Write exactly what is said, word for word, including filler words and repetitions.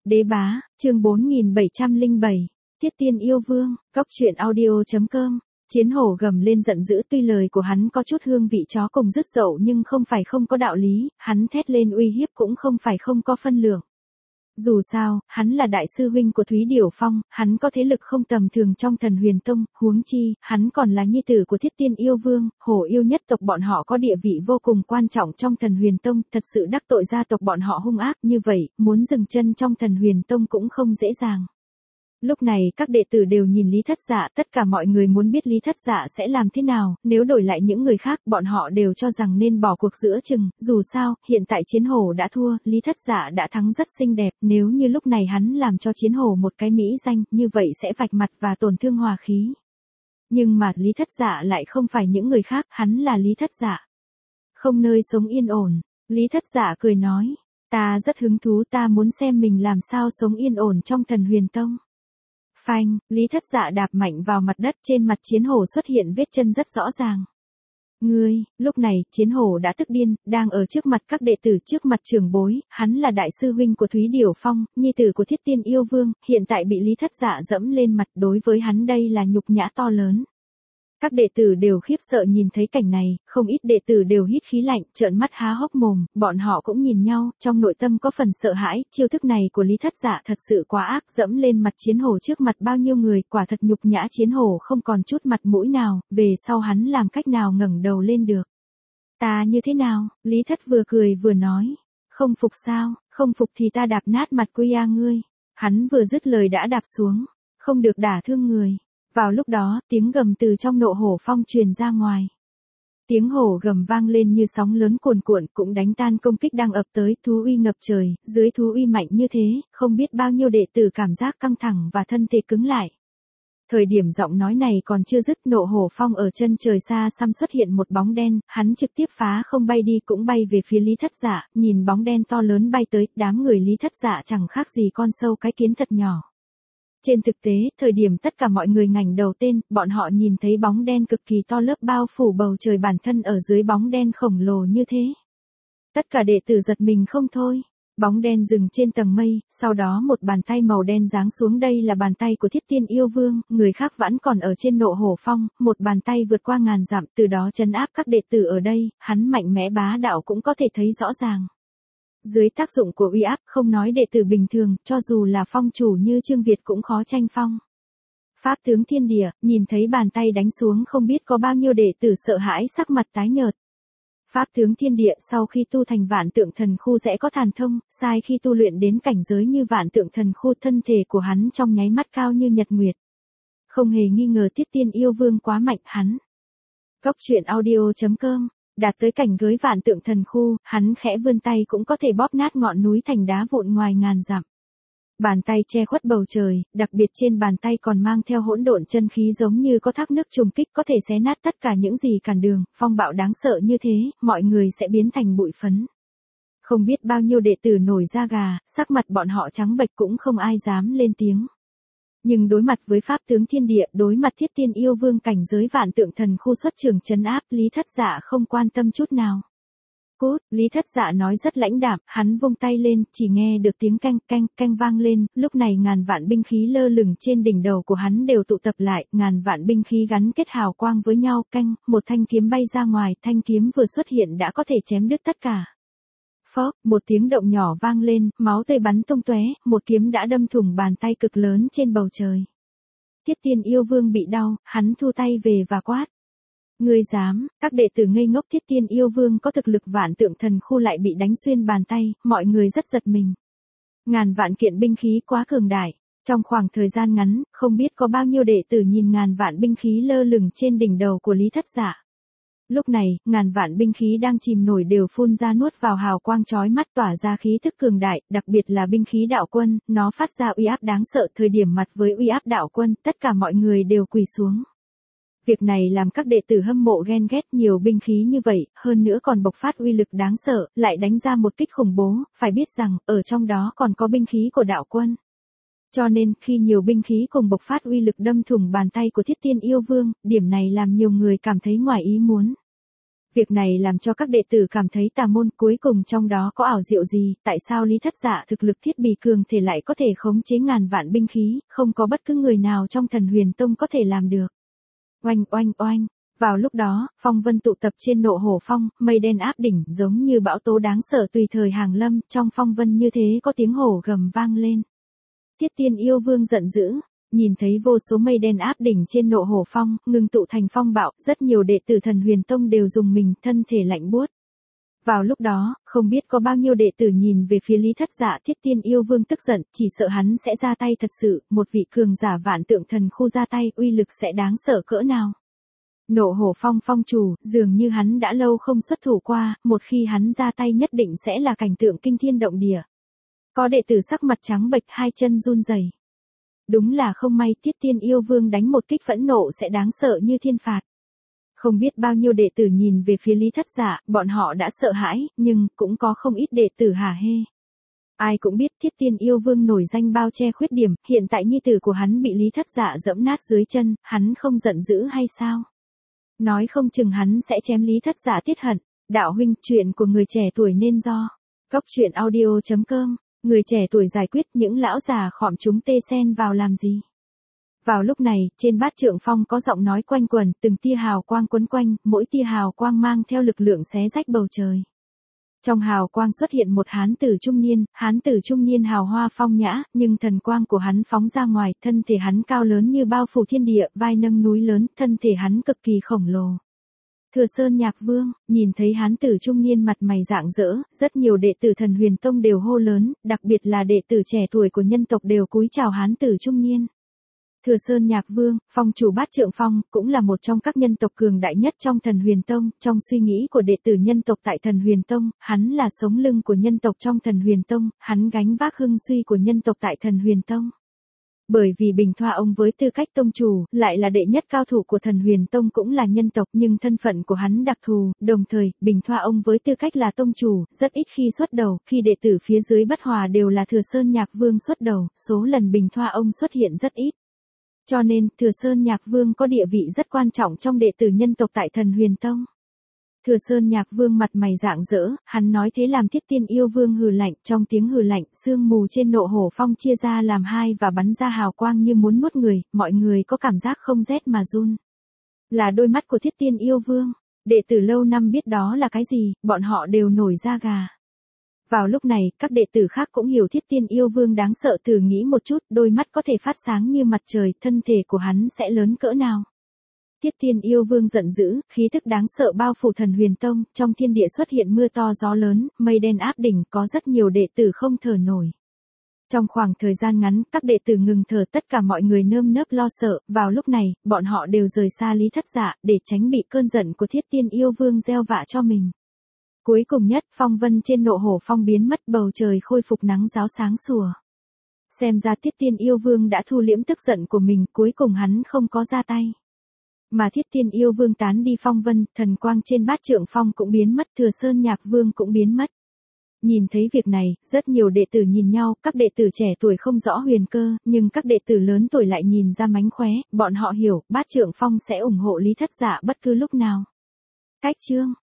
Đế bá, chương bốn nghìn bảy trăm lẻ bảy, Tiết Tiên yêu vương, cóc truyện audio chấm com. Chiến hổ gầm lên giận dữ, tuy lời của hắn có chút hương vị chó cùng dứt dậu nhưng không phải không có đạo lý, hắn thét lên uy hiếp cũng không phải không có phân lượng. Dù sao, hắn là đại sư huynh của Thúy Điểu Phong, hắn có thế lực không tầm thường trong Thần Huyền Tông, huống chi, hắn còn là nhi tử của Thiết Tiên yêu vương, hổ yêu nhất tộc bọn họ có địa vị vô cùng quan trọng trong Thần Huyền Tông, thật sự đắc tội gia tộc bọn họ hung ác như vậy, muốn dừng chân trong Thần Huyền Tông cũng không dễ dàng. Lúc này các đệ tử đều nhìn Lý Thất Dạ, tất cả mọi người muốn biết Lý Thất Dạ sẽ làm thế nào, nếu đổi lại những người khác, bọn họ đều cho rằng nên bỏ cuộc giữa chừng, dù sao, hiện tại Chiến Hổ đã thua, Lý Thất Dạ đã thắng rất xinh đẹp, nếu như lúc này hắn làm cho Chiến Hổ một cái mỹ danh, như vậy sẽ vạch mặt và tổn thương hòa khí. Nhưng mà, Lý Thất Dạ lại không phải những người khác, hắn là Lý Thất Dạ. Không nơi sống yên ổn, Lý Thất Dạ cười nói, ta rất hứng thú, ta muốn xem mình làm sao sống yên ổn trong Thần Huyền Tông. Phanh, Lý Thất Dạ đạp mạnh vào mặt đất, trên mặt Chiến Hổ xuất hiện vết chân rất rõ ràng. Ngươi, lúc này, Chiến Hổ đã tức điên, đang ở trước mặt các đệ tử, trước mặt trưởng bối, hắn là đại sư huynh của Thúy Điểu Phong, nhi tử của Thiết Tiên yêu vương, hiện tại bị Lý Thất Dạ dẫm lên mặt, đối với hắn đây là nhục nhã to lớn. Các đệ tử đều khiếp sợ nhìn thấy cảnh này, không ít đệ tử đều hít khí lạnh, trợn mắt há hốc mồm, bọn họ cũng nhìn nhau, trong nội tâm có phần sợ hãi, chiêu thức này của Lý Thất Dạ thật sự quá ác, dẫm lên mặt Chiến Hổ trước mặt bao nhiêu người, quả thật nhục nhã Chiến Hổ không còn chút mặt mũi nào, về sau hắn làm cách nào ngẩng đầu lên được. Ta như thế nào? Lý Thất vừa cười vừa nói, không phục sao, không phục thì ta đạp nát mặt quy a ngươi. Hắn vừa dứt lời đã đạp xuống, không được đả thương người. Vào lúc đó, tiếng gầm từ trong nộ hổ phong truyền ra ngoài. Tiếng hổ gầm vang lên như sóng lớn cuồn cuộn, cũng đánh tan công kích đang ập tới, thú uy ngập trời, dưới thú uy mạnh như thế, không biết bao nhiêu đệ tử cảm giác căng thẳng và thân thể cứng lại. Thời điểm giọng nói này còn chưa dứt, nộ hổ phong ở chân trời xa xăm xuất hiện một bóng đen, hắn trực tiếp phá không bay đi cũng bay về phía Lý Thất Dạ, nhìn bóng đen to lớn bay tới, đám người Lý Thất Dạ chẳng khác gì con sâu cái kiến thật nhỏ. Trên thực tế, thời điểm tất cả mọi người ngẩng đầu tên, bọn họ nhìn thấy bóng đen cực kỳ to lớp bao phủ bầu trời, bản thân ở dưới bóng đen khổng lồ như thế. Tất cả đệ tử giật mình không thôi. Bóng đen dừng trên tầng mây, sau đó một bàn tay màu đen giáng xuống, đây là bàn tay của Thiết Tiên yêu vương, người khác vẫn còn ở trên nộ hổ phong, một bàn tay vượt qua ngàn dặm, từ đó trấn áp các đệ tử ở đây, hắn mạnh mẽ bá đạo cũng có thể thấy rõ ràng. Dưới tác dụng của uy áp, không nói đệ tử bình thường, cho dù là phong chủ như Trương Việt cũng khó tranh phong. Pháp tướng thiên địa, nhìn thấy bàn tay đánh xuống không biết có bao nhiêu đệ tử sợ hãi sắc mặt tái nhợt. Pháp tướng thiên địa sau khi tu thành vạn tượng thần khu sẽ có thần thông, sai khi tu luyện đến cảnh giới như vạn tượng thần khu, thân thể của hắn trong nháy mắt cao như nhật nguyệt. Không hề nghi ngờ Tiết Tiên yêu vương quá mạnh, hắn. Cóc truyện audio chấm com. Đạt tới cảnh giới vạn tượng thần khu, hắn khẽ vươn tay cũng có thể bóp nát ngọn núi thành đá vụn ngoài ngàn dặm. Bàn tay che khuất bầu trời, đặc biệt trên bàn tay còn mang theo hỗn độn chân khí giống như có thác nước trùng kích có thể xé nát tất cả những gì cản đường, phong bạo đáng sợ như thế, mọi người sẽ biến thành bụi phấn. Không biết bao nhiêu đệ tử nổi da gà, sắc mặt bọn họ trắng bệch cũng không ai dám lên tiếng. Nhưng đối mặt với pháp tướng thiên địa, đối mặt Thiết Tiên yêu vương cảnh giới vạn tượng thần khu xuất trường trấn áp, Lý Thất Dạ không quan tâm chút nào. Cút, Lý Thất Dạ nói rất lãnh đạm, hắn vung tay lên, chỉ nghe được tiếng canh canh canh vang lên, lúc này ngàn vạn binh khí lơ lửng trên đỉnh đầu của hắn đều tụ tập lại, ngàn vạn binh khí gắn kết hào quang với nhau, canh, một thanh kiếm bay ra ngoài, thanh kiếm vừa xuất hiện đã có thể chém đứt tất cả. Phốc, một tiếng động nhỏ vang lên, máu tươi bắn tung tóe, một kiếm đã đâm thủng bàn tay cực lớn trên bầu trời. Tiết Tiên yêu vương bị đau, hắn thu tay về và quát. Ngươi dám, các đệ tử ngây ngốc, Thiết Tiên yêu vương có thực lực vạn tượng thần khu lại bị đánh xuyên bàn tay, mọi người rất giật mình. Ngàn vạn kiện binh khí quá cường đại, trong khoảng thời gian ngắn, không biết có bao nhiêu đệ tử nhìn ngàn vạn binh khí lơ lửng trên đỉnh đầu của Lý Thất Dạ. Lúc này, ngàn vạn binh khí đang chìm nổi đều phun ra nuốt vào hào quang chói mắt, tỏa ra khí thức cường đại, đặc biệt là binh khí đạo quân, nó phát ra uy áp đáng sợ, thời điểm mặt với uy áp đạo quân, tất cả mọi người đều quỳ xuống. Việc này làm các đệ tử hâm mộ ghen ghét, nhiều binh khí như vậy, hơn nữa còn bộc phát uy lực đáng sợ, lại đánh ra một kích khủng bố, phải biết rằng, ở trong đó còn có binh khí của đạo quân. Cho nên, khi nhiều binh khí cùng bộc phát uy lực đâm thủng bàn tay của Thiết Tiên yêu vương, điểm này làm nhiều người cảm thấy ngoài ý muốn. Việc này làm cho các đệ tử cảm thấy tà môn, cuối cùng trong đó có ảo diệu gì, tại sao Lý Thất Dạ thực lực thiết bị cường thể lại có thể khống chế ngàn vạn binh khí, không có bất cứ người nào trong Thần Huyền Tông có thể làm được. Oanh oanh oanh, vào lúc đó, phong vân tụ tập trên Nộ Hổ Phong, mây đen áp đỉnh giống như bão tố đáng sợ tùy thời hàng lâm, trong phong vân như thế có tiếng hổ gầm vang lên. Tiết Tiên Yêu Vương giận dữ. Nhìn thấy vô số mây đen áp đỉnh trên Nộ Hổ Phong, ngưng tụ thành phong bạo, rất nhiều đệ tử Thần Huyền Tông đều dùng mình, thân thể lạnh buốt. Vào lúc đó, không biết có bao nhiêu đệ tử nhìn về phía Lý Thất Dạ. Thiết Tiên Yêu Vương tức giận, chỉ sợ hắn sẽ ra tay thật sự, một vị cường giả vạn tượng thần khu ra tay, uy lực sẽ đáng sợ cỡ nào. Nộ Hổ Phong phong chủ, dường như hắn đã lâu không xuất thủ qua, một khi hắn ra tay nhất định sẽ là cảnh tượng kinh thiên động địa. Có đệ tử sắc mặt trắng bệch, hai chân run rẩy. Đúng là không may, Tiết Tiên Yêu Vương đánh một kích phẫn nộ sẽ đáng sợ như thiên phạt. Không biết bao nhiêu đệ tử nhìn về phía Lý Thất Dạ, bọn họ đã sợ hãi, nhưng cũng có không ít đệ tử hả hê. Ai cũng biết Thiết Tiên Yêu Vương nổi danh bao che khuyết điểm, hiện tại nhi tử của hắn bị Lý Thất Dạ dẫm nát dưới chân, hắn không giận dữ hay sao? Nói không chừng hắn sẽ chém Lý Thất Dạ tiết hận. Đạo huynh, chuyện của người trẻ tuổi nên do Cốc Truyện Audio chấm com. Người trẻ tuổi giải quyết, những lão già khọm chúng tê sen vào làm gì. Vào lúc này, trên bát trượng phong có giọng nói quanh quẩn, từng tia hào quang quấn quanh, mỗi tia hào quang mang theo lực lượng xé rách bầu trời. Trong hào quang xuất hiện một hán tử trung niên, hán tử trung niên hào hoa phong nhã, nhưng thần quang của hắn phóng ra ngoài, thân thể hắn cao lớn như bao phủ thiên địa, vai nâng núi lớn, thân thể hắn cực kỳ khổng lồ. Thừa Sơn Nhạc Vương, nhìn thấy hán tử trung niên mặt mày rạng rỡ, rất nhiều đệ tử Thần Huyền Tông đều hô lớn, đặc biệt là đệ tử trẻ tuổi của nhân tộc đều cúi chào hán tử trung niên. Thừa Sơn Nhạc Vương, phong chủ Bát Trượng Phong, cũng là một trong các nhân tộc cường đại nhất trong Thần Huyền Tông, trong suy nghĩ của đệ tử nhân tộc tại Thần Huyền Tông, hắn là sống lưng của nhân tộc trong Thần Huyền Tông, hắn gánh vác hưng suy của nhân tộc tại Thần Huyền Tông. Bởi vì Bình Thoa ông với tư cách tông chủ, lại là đệ nhất cao thủ của Thần Huyền Tông cũng là nhân tộc, nhưng thân phận của hắn đặc thù, đồng thời, Bình Thoa ông với tư cách là tông chủ, rất ít khi xuất đầu, khi đệ tử phía dưới bất hòa đều là Thừa Sơn Nhạc Vương xuất đầu, số lần Bình Thoa ông xuất hiện rất ít. Cho nên, Thừa Sơn Nhạc Vương có địa vị rất quan trọng trong đệ tử nhân tộc tại Thần Huyền Tông. Thừa Sơn Nhạc Vương mặt mày rạng rỡ, hắn nói thế làm Thiết Tiên Yêu Vương hừ lạnh, trong tiếng hừ lạnh, sương mù trên Nộ Hổ Phong chia ra làm hai và bắn ra hào quang như muốn nuốt người, mọi người có cảm giác không rét mà run. Là đôi mắt của Thiết Tiên Yêu Vương, đệ tử lâu năm biết đó là cái gì, bọn họ đều nổi da gà. Vào lúc này, các đệ tử khác cũng hiểu Thiết Tiên Yêu Vương đáng sợ, thử nghĩ một chút, đôi mắt có thể phát sáng như mặt trời, thân thể của hắn sẽ lớn cỡ nào. Thiết Tiên Yêu Vương giận dữ, khí tức đáng sợ bao phủ Thần Huyền Tông, trong thiên địa xuất hiện mưa to gió lớn, mây đen áp đỉnh, có rất nhiều đệ tử không thở nổi. Trong khoảng thời gian ngắn, các đệ tử ngừng thở, tất cả mọi người nơm nớp lo sợ, vào lúc này, bọn họ đều rời xa Lý Thất Dạ, để tránh bị cơn giận của Thiết Tiên Yêu Vương gieo vạ cho mình. Cuối cùng nhất, phong vân trên Nộ Hổ Phong biến mất, bầu trời khôi phục nắng ráo sáng sủa. Xem ra Thiết Tiên Yêu Vương đã thu liễm tức giận của mình, cuối cùng hắn không có ra tay. Mà Thiết Tiên Yêu Vương tán đi phong vân, thần quang trên Bát Trượng Phong cũng biến mất, Thừa Sơn Nhạc Vương cũng biến mất. Nhìn thấy việc này, rất nhiều đệ tử nhìn nhau, các đệ tử trẻ tuổi không rõ huyền cơ, nhưng các đệ tử lớn tuổi lại nhìn ra mánh khóe, bọn họ hiểu, Bát Trượng Phong sẽ ủng hộ Lý Thất Dạ bất cứ lúc nào. Cách chương